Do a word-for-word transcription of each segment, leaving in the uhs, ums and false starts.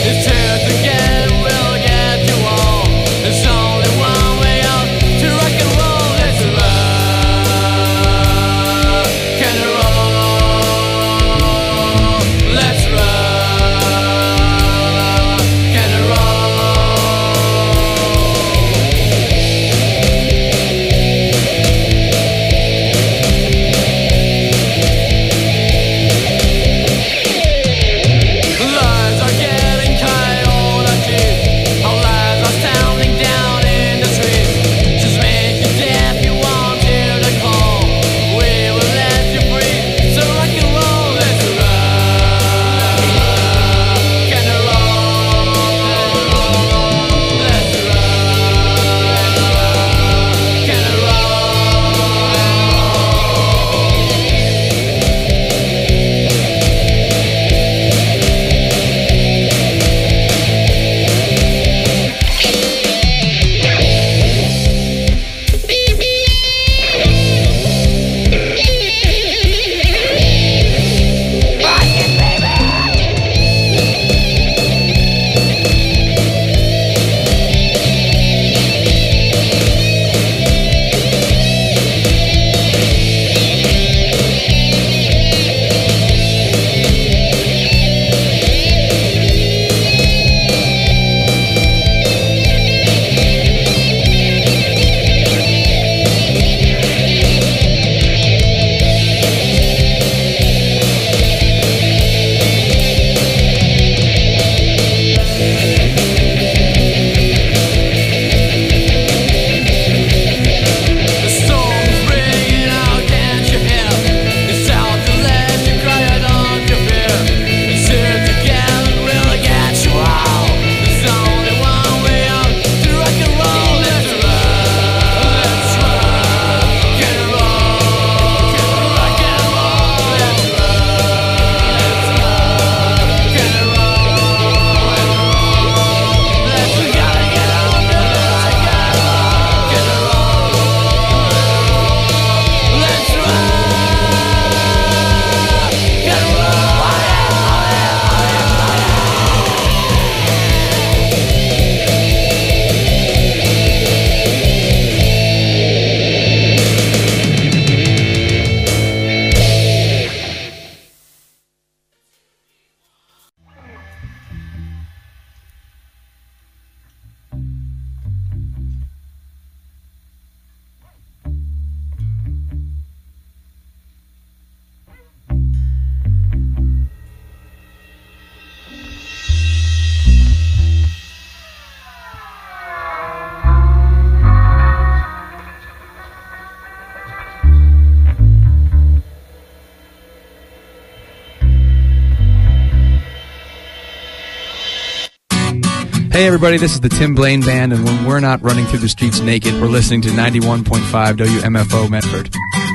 Hey everybody, this is the Tim Blaine Band, and when we're not running through the streets naked, we're listening to ninety-one point five W M F O Medford.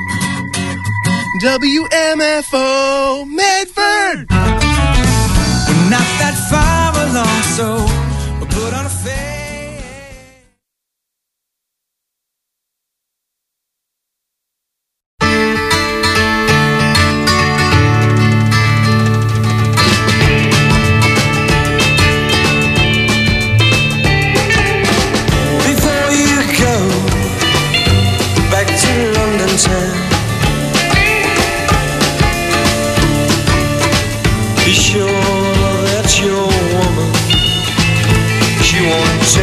W M F O Medford! We're not that far along, so we'll put on a face. Be sure that your woman, she won't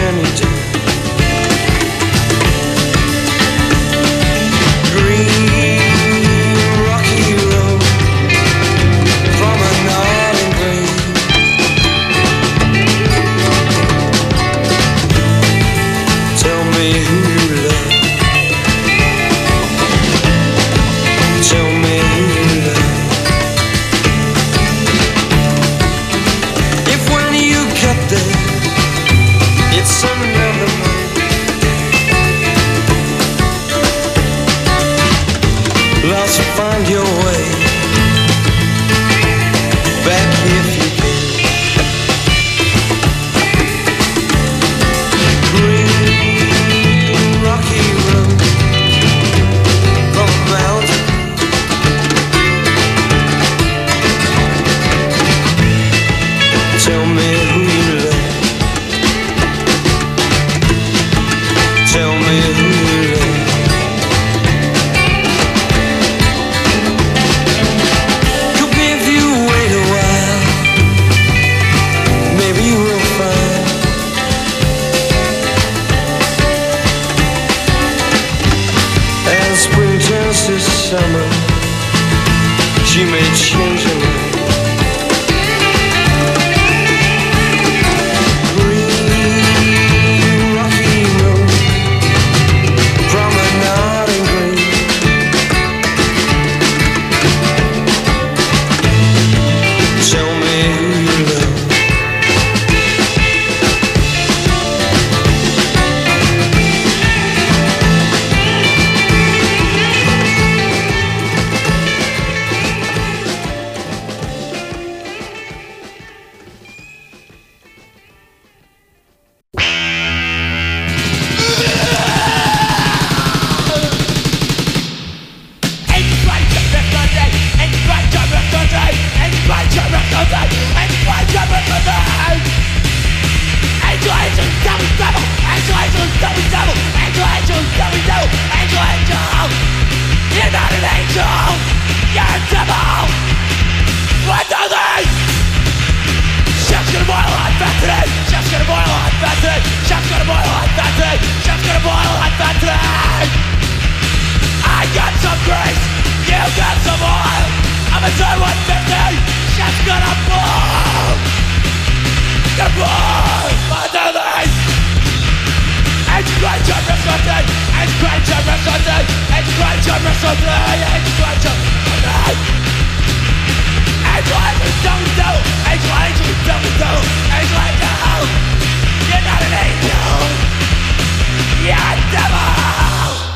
angel, double double. Angel, angel, double double. Angel, angel, double double. Angel, angel. You're not an angel. You're a devil. What do they? Chef's gonna boil hot fat today. Chef's gonna boil hot fat today. Chef's gonna boil hot fat today. Chef's gonna boil hot fat today. I got some grease. You got some oil. I'm a turn one fifty. Chef's gonna boil. Gonna boil. What do they? Edge grind job restaurant. Edge grind job restaurant. Edge grind job restaurant. Edge grind job restaurant. Angel, angel, double double. Angel, angel, double double. Angel, angel. You're not an angel. You're a devil.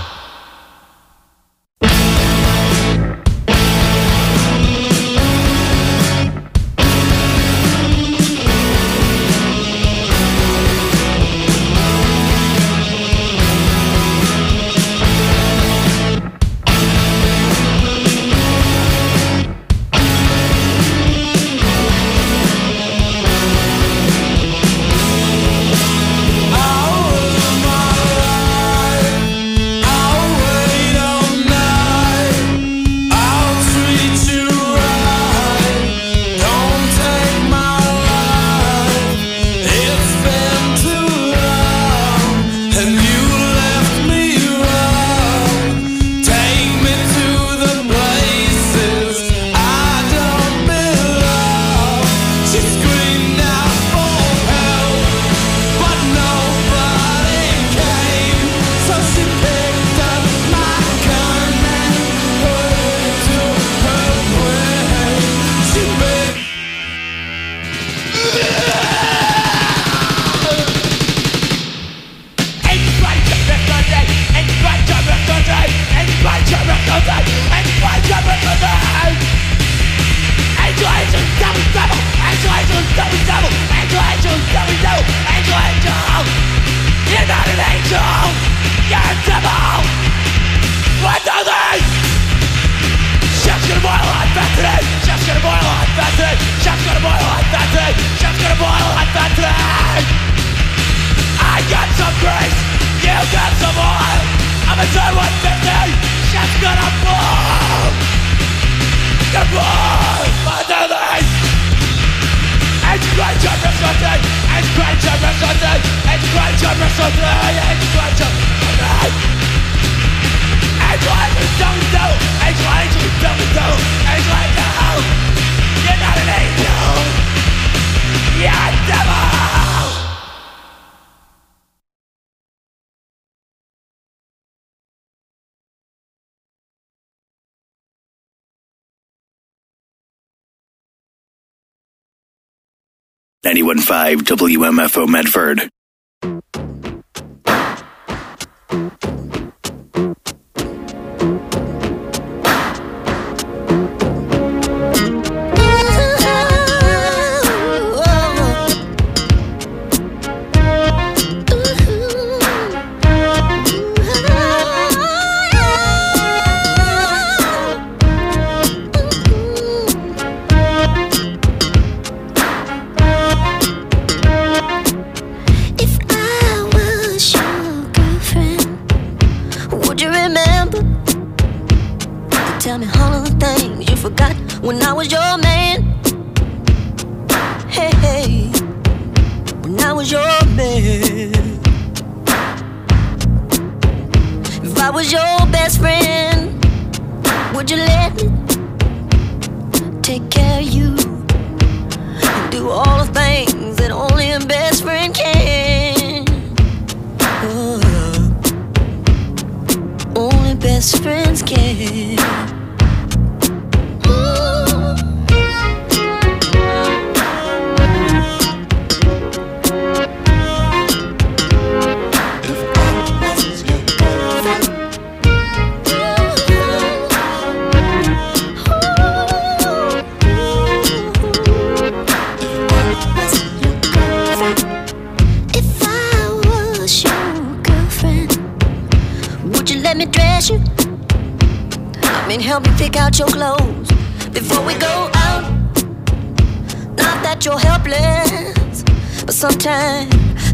ninety-one point five W M F O Medford.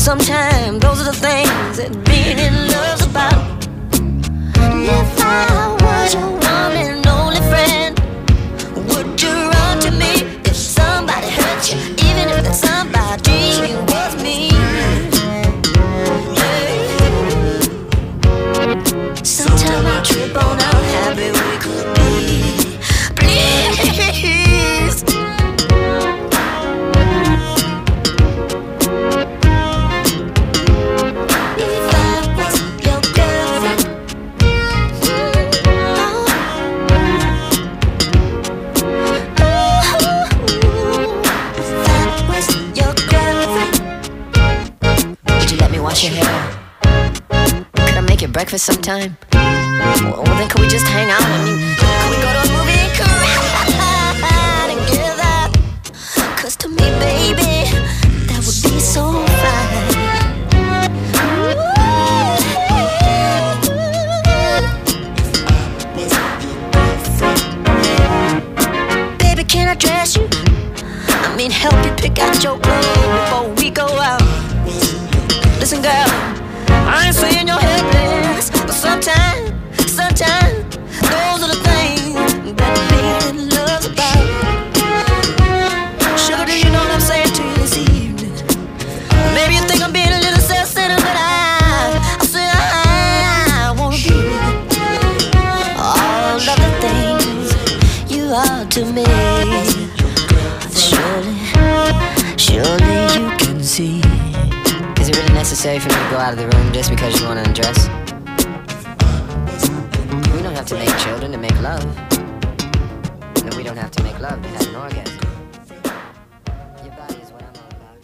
sometimes those are the things that being in love's about. And if I was your one and only friend, would you run to me if somebody hurt you, even if that somebody was me? Sometimes I trip on how happy we could be. Please. If I was your girlfriend, if I was your girlfriend, would you let me wash your hair? Could I make you breakfast sometime? Well, then could we just hang out? I mean, could we go to a movie and cry together? Cause to me, baby, that would be so fine. Baby, can I dress you? I mean, help you pick out your clothes before we go out. Listen, girl, I ain't saying you're helpless, but sometimes, sometimes, those are the things that being in love's about. Sugar, do you know what I'm saying to you this evening? Maybe you think I'm being a little self-centered, but I, I say I, I wanna be all of the things you are to me. Surely, surely you can see. Is it really necessary for me to go out of the room just because you want to undress? We don't have to make children to make love. No, we don't have to make love to have an orgasm. Your body is what I'm all about.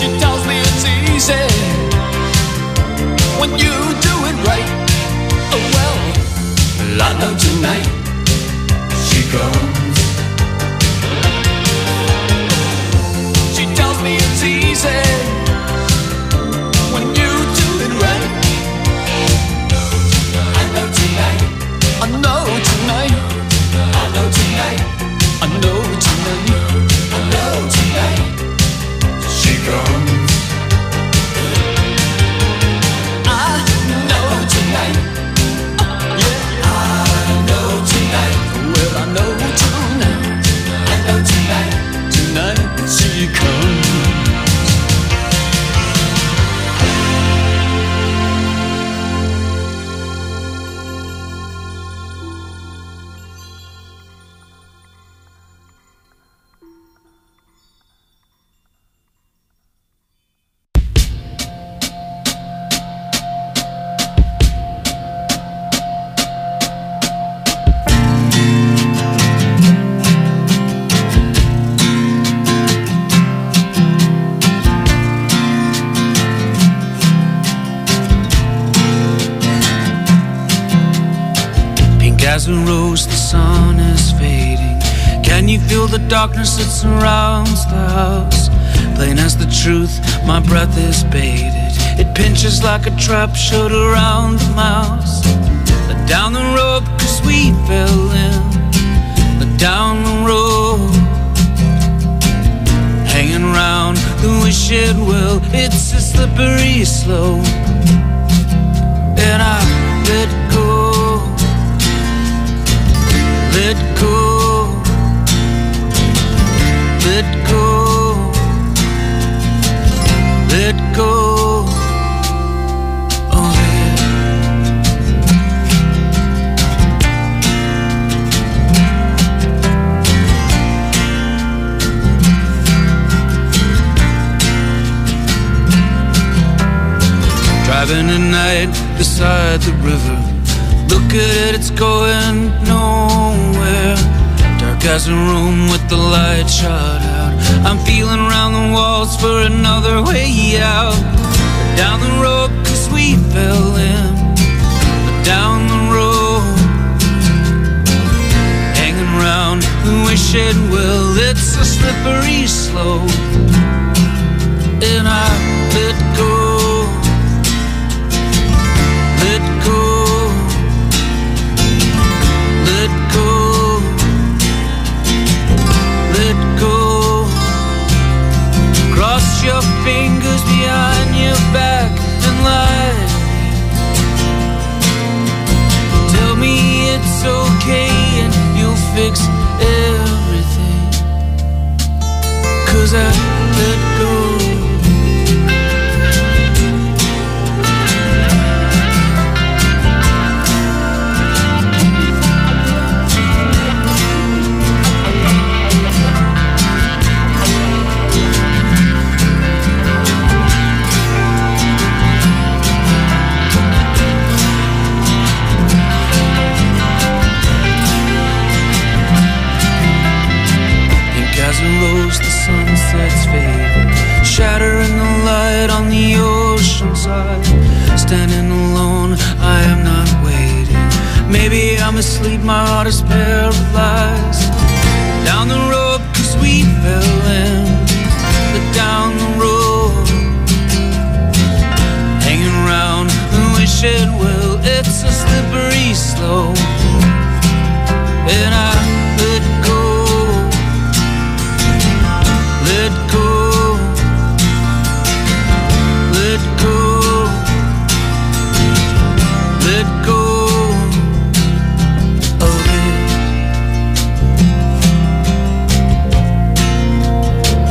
when you do it right. Oh, Well, I know tonight she comes. She tells me it's easy when you do it right. I know tonight, I know tonight, I know tonight, I know tonight, I know tonight she comes. I know tonight, yeah, I know tonight. Well, I know tonight, I know tonight, tonight she comes. As a rose, the sun is fading. Can you feel the darkness that surrounds the house? Plain as the truth, my breath is baited. It pinches like a trap shut around the mouse. But down the road, cause we fell in. But down the road, hanging around the wishing well. It's a slippery slope, and I let go. Let go, let go, let go of it. Driving at night beside the river, look at it, it's going nowhere. Dark as a room with the light shot out. I'm feeling around the walls for another way out. Down the road, cause we fell in. But down the road, hanging around the wishing well. It's a slippery slope, and I let go, let go, let go, let go. Cross your fingers behind your back and lie. Tell me it's okay and you'll fix everything. Cause I let go. As a rose, the sunset's fading, shattering the light on the ocean side. Standing alone, I am not waiting. Maybe I'm asleep, my heart is paralyzed. Down the road, cause we fell in. But down the road, hanging around and wishing well. It's a slippery slope, and I let go. Let go, let go, let go of it.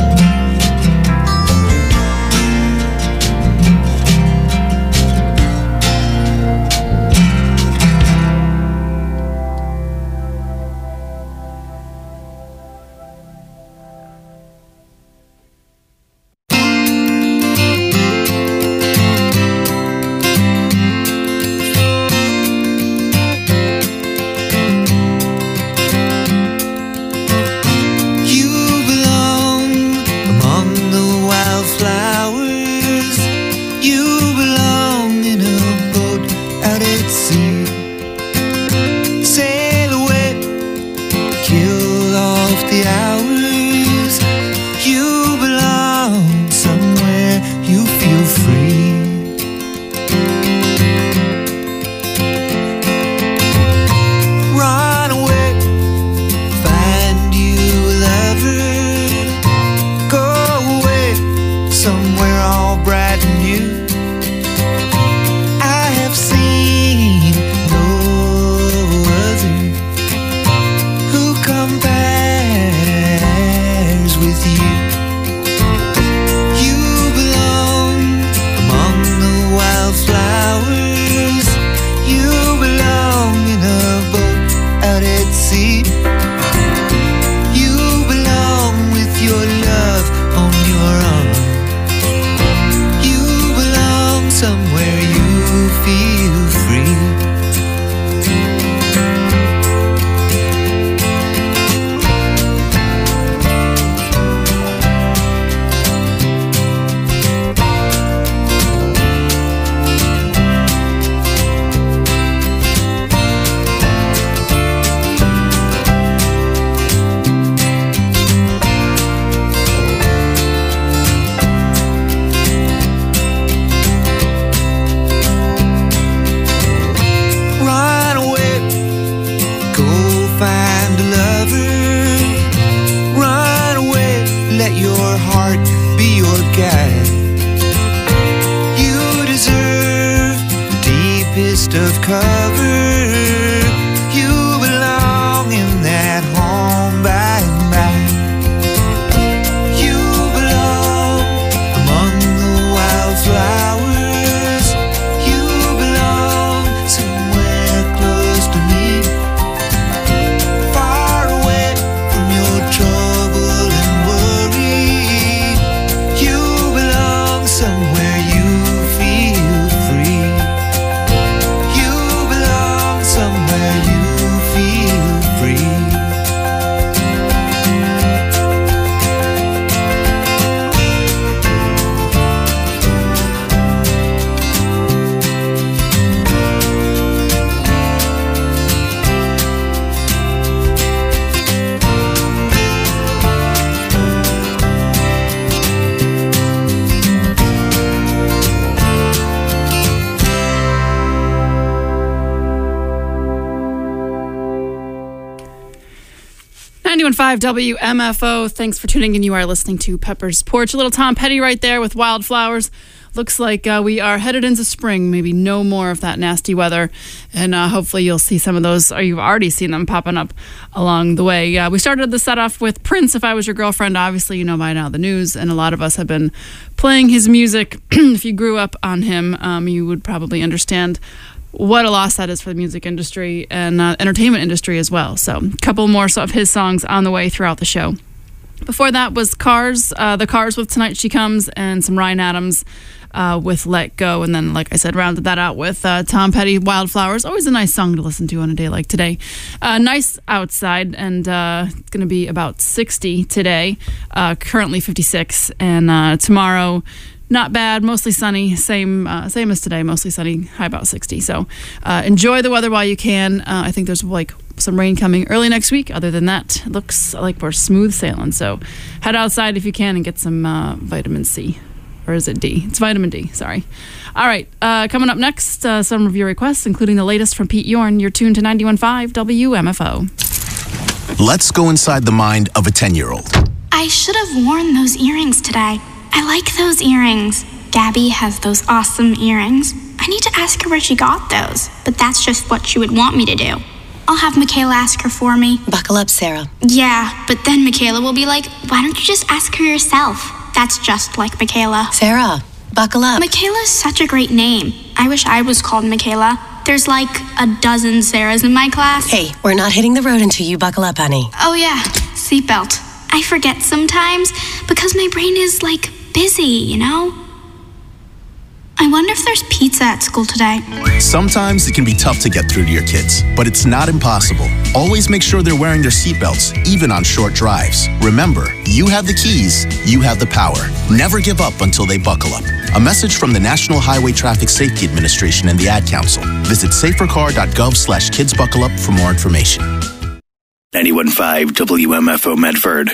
best of cover. You belong in that home by and by. You belong among the wildflowers. You belong somewhere close to me, far away from your trouble and worry. You belong somewhere you feel free. You belong somewhere you feel free. ninety-one point five W M F O. Thanks for tuning in. You are listening to Pepper's Porch. A little Tom Petty right there with Wildflowers. Looks like uh, we are headed into spring. Maybe no more of that nasty weather. And uh, hopefully you'll see some of those, or you've already seen them popping up along the way. Uh, we started the set off with Prince, If I Was Your Girlfriend. Obviously, you know by now the news, and a lot of us have been playing his music. If you grew up on him, um, you would probably understand what a loss that is for the music industry and uh, entertainment industry as well. So a couple more of his songs on the way throughout the show. Before that was Cars, uh, the Cars with Tonight She Comes, and some Ryan Adams uh, with Let Go. And then, like I said, rounded that out with uh, Tom Petty, Wildflowers. Always a nice song to listen to on a day like today. Uh, nice outside, and uh, it's going to be about sixty today, uh, currently fifty-six. And uh, tomorrow, not bad, mostly sunny, same uh, same as today, mostly sunny, high about sixty. So uh, enjoy the weather while you can. Uh, I think there's like some rain coming early next week. Other than that, it looks like we're smooth sailing. So head outside if you can and get some uh, vitamin C. Or is it D? It's vitamin D, sorry. All right, uh, coming up next, uh, some of your requests, including the latest from Pete Yorn. You're tuned to ninety-one point five W M F O. Let's go inside the mind of a ten-year-old. I should have worn those earrings today. I like those earrings. Gabby has those awesome earrings. I need to ask her where she got those, but that's just what she would want me to do. I'll have Michaela ask her for me. Buckle up, Sarah. Yeah, but then Michaela will be like, why don't you just ask her yourself? That's just like Michaela. Sarah, buckle up. Michaela's such a great name. I wish I was called Michaela. There's like a dozen Sarahs in my class. Hey, we're not hitting the road until you buckle up, honey. Oh yeah, seatbelt. I forget sometimes because my brain is like busy, you know? I wonder if there's pizza at school today. Sometimes it can be tough to get through to your kids, but it's not impossible. Always make sure they're wearing their seatbelts, even on short drives. Remember, you have the keys, you have the power. Never give up until they buckle up. A message from the National Highway Traffic Safety Administration and the Ad Council. Visit safercar.gov slash kidsbuckleup for more information. ninety-one point five W M F O Medford.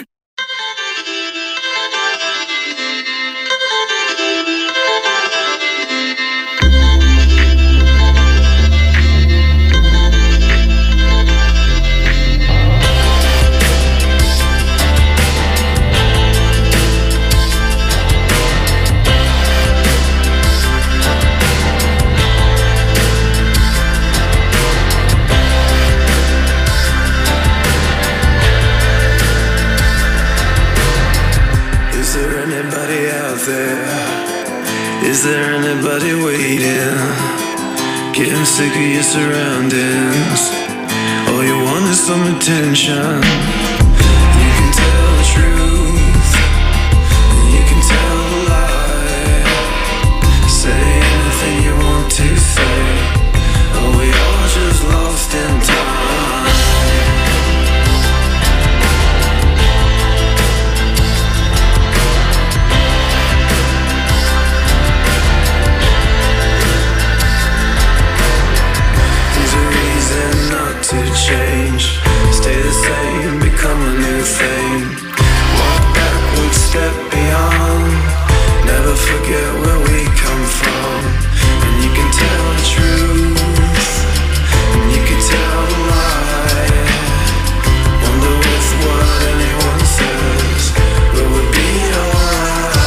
Is there anybody waiting? Getting sick of your surroundings. All you want is some attention. You can tell the truth, and you can tell the lie. Say anything you want to say. Are we all just lost in time? To change, stay the same, become a new thing. Walk backwards, step beyond. Never forget where we come from. And you can tell the truth, and you can tell the lie. Wonder if what anyone says will we be alright?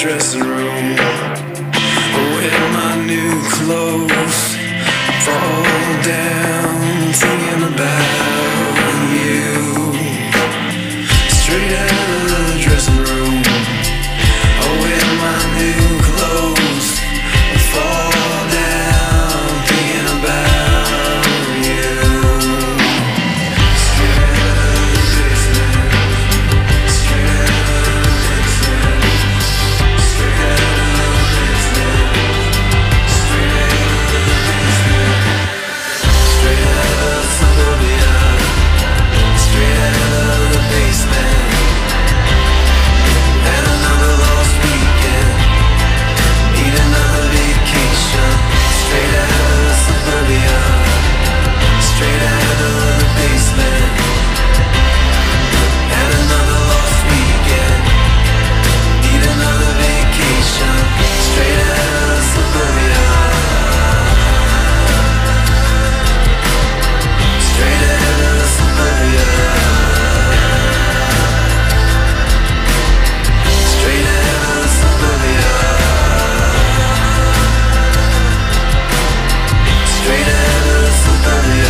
dressing room. Wear my new clothes, fall down, thinking about you. Straight out of the dressing room, I wear my new clothes, fall down, thinking about you. Straight out of the basement, straight out of the basement, straight out of the basement, straight out of the basement, straight out of suburbia, straight out of the basement. And another lost weekend, need another vacation. Straight out of suburbia, straight out of the basement. And another lost weekend, need another vacation. Straight out of suburbia, straight out of suburbia, straight out of suburbia, straight out of suburbia.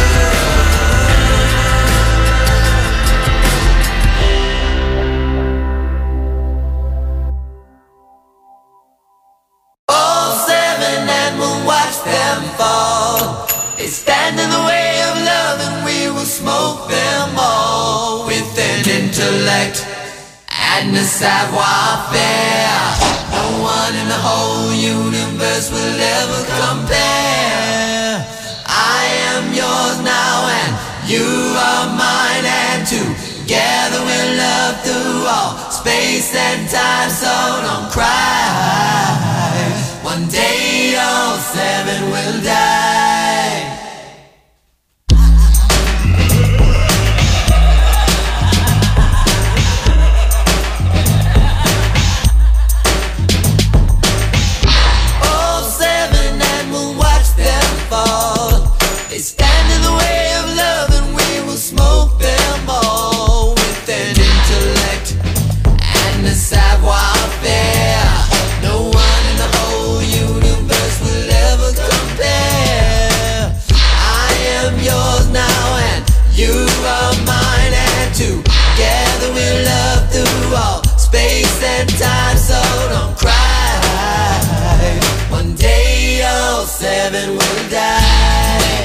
All seven and we'll watch them fall. They stand in the way of love and we will smoke them all with an intellect and a savoir-faire. No one in the whole universe will ever compare. I am yours now and you are mine, and together we'll love through all space and time. So don't cry, one day all seven will die. All seven and we'll watch them fall. They stand in the way of love and we will smoke them all with an intellect and a savoir-faire. No one in the whole universe will ever compare. I am yours now and you are mine, and together we'll love through all space and time. So don't cry, one day all seven will die.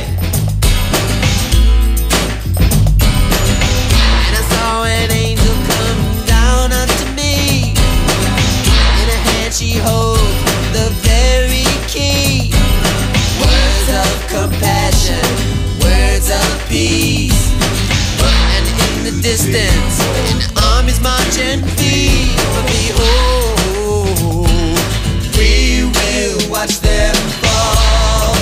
And I saw an angel come down unto me. In her hand she holds the very key. Words of compassion, words of peace. And in the distance, an army's marching feet. But behold, we will watch them fall.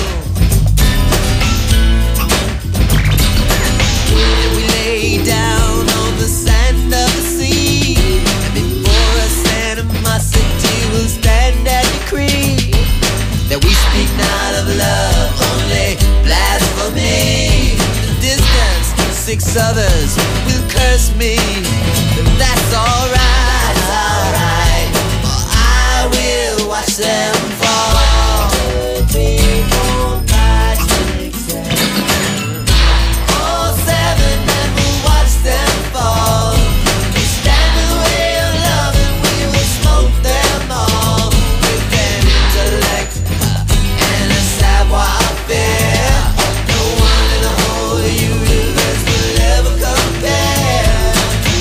And we lay down on the sand of the sea, and before us animosity will stand and decree that we speak not of love, only blasphemy. The distance, six others will curse me, but that's alright, that's alright. For I will watch them fall. Three, four, five, six, seven. All seven and we'll watch them fall. They stand in the way of love and we will smoke them all with an intellect and a savoir-faire. No one in the whole universe will ever compare.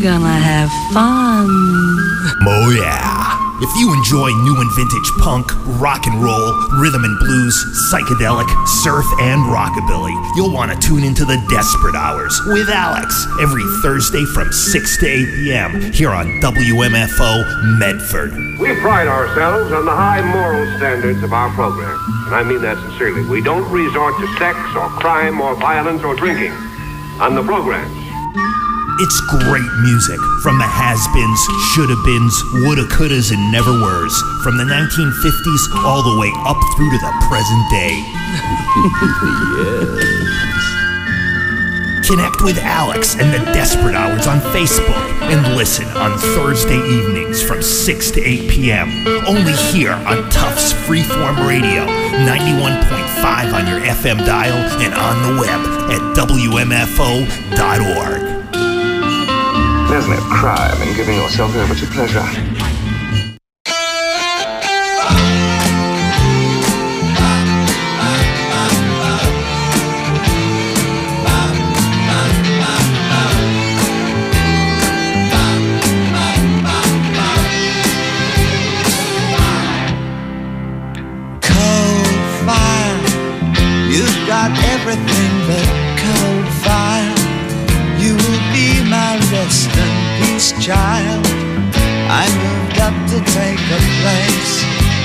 gonna have fun. Oh yeah. If you enjoy new and vintage punk, rock and roll, rhythm and blues, psychedelic, surf, and rockabilly, you'll want to tune into the Desperate Hours with Alex every Thursday from six to eight p.m. here on W M F O Medford. We pride ourselves on the high moral standards of our program, and I mean that sincerely. We don't resort to sex or crime or violence or drinking on the programs. It's great music from the has-beens, shoulda-beens, woulda-couldas, and never-weres, from the nineteen fifties all the way up through to the present day. Yes. Connect with Alex and the Desperate Hours on Facebook and listen on Thursday evenings from six to eight p.m. only here on Tufts Freeform Radio, ninety-one point five on your F M dial and on the web at W M F O dot org. There's no crime in giving yourself over to pleasure. Cold fire, you've got everything but cold fire. You will be my rest and peace, child. I moved up to take a place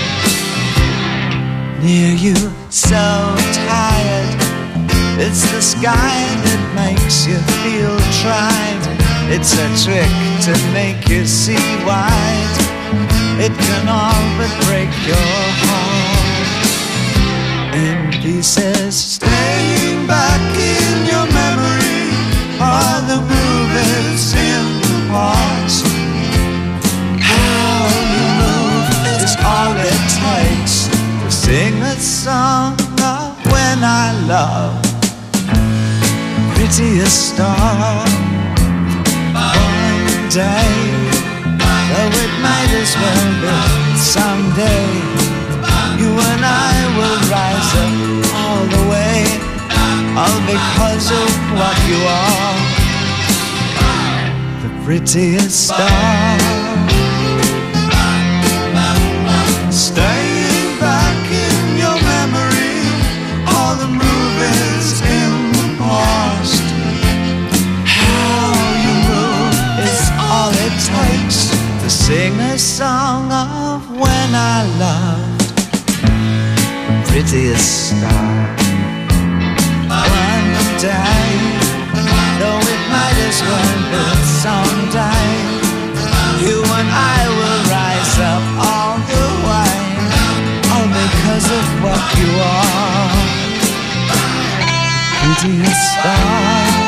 near you, so tired. It's the sky that makes you feel tried. It's a trick to make you see white. It can all but break your heart in pieces. Staying back in your memory, all the movies in the past. How you move is all it takes to sing a song of when I love prettiest star. One day, though it might as well be someday, you and I will rise up all the way, all because of what you are, the prettiest star. Staying back in your memory, all the movies in the past. How you move is all it takes to sing a song of when I loved the prettiest star. One day, though it might as well be someday, you and I will rise up all the way, all because of what you are, prettiest star.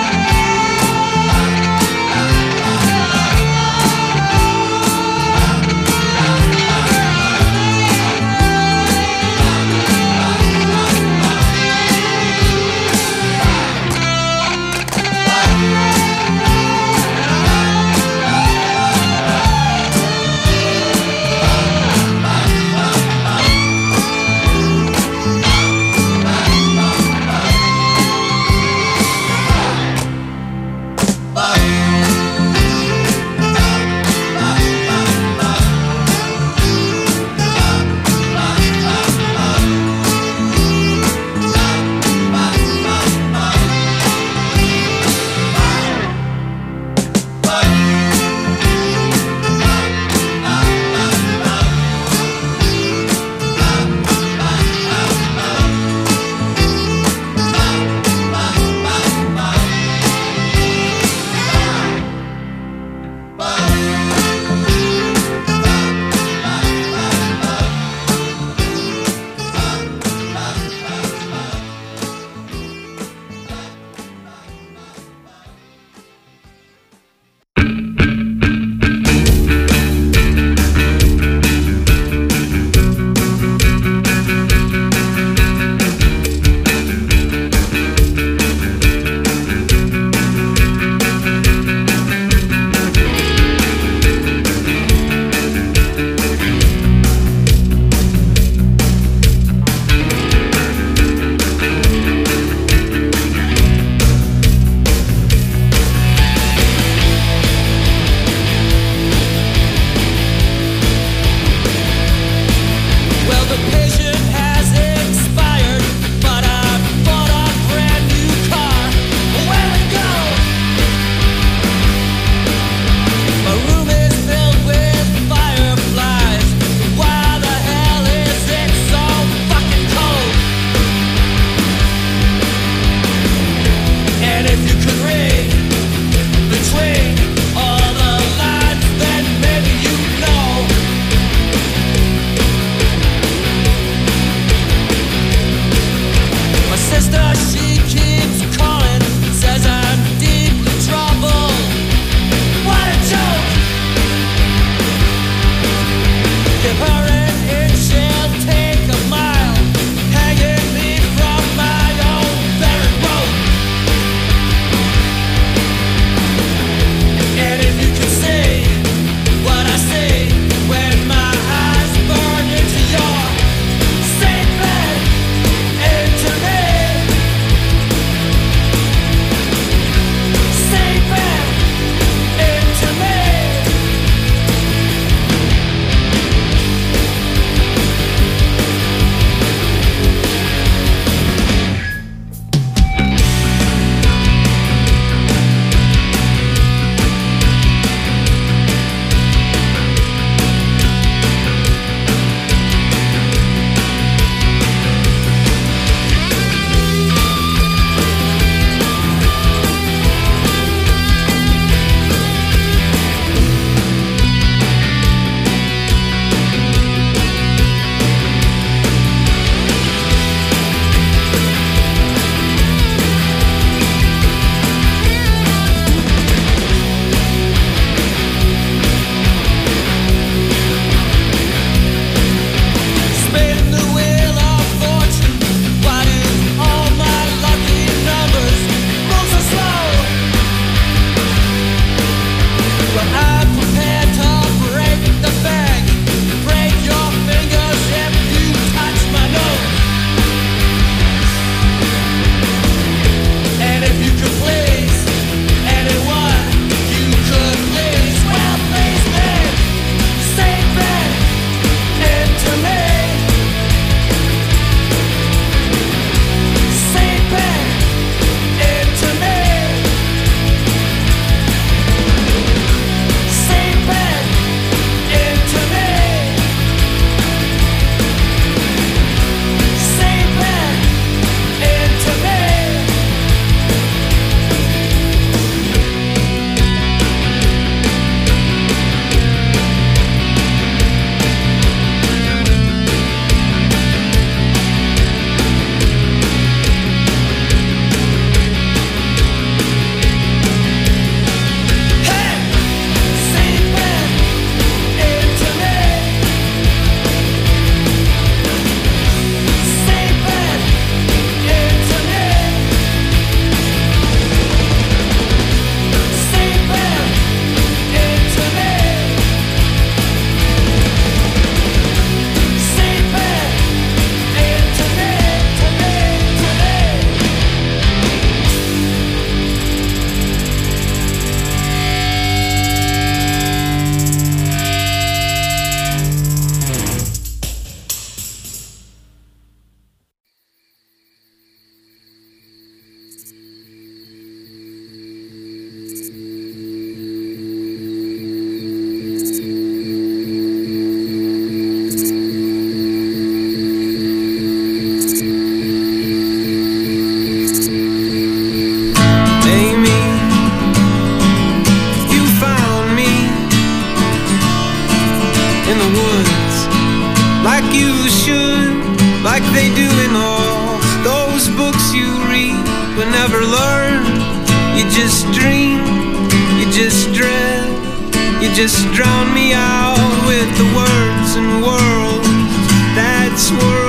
they do in all those books you read but never learn? You just dream, you just dread, you just drown me out with the words and worlds that swirl